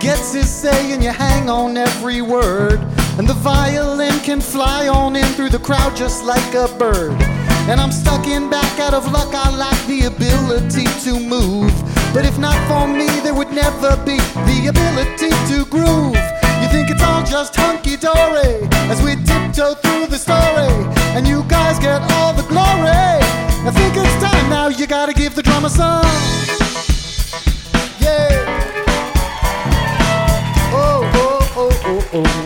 gets his say and you hang on every word. And the violin can fly on in through the crowd just like a bird. And I'm stuck in back out of luck, I lack the ability to move. But if not for me, there would never be the ability to groove. You think it's all just hunky-dory as we tiptoe through the story, and you guys get all the glory. I think it's time now, you gotta give the drummer some. Yeah. Oh, oh, oh, oh, oh.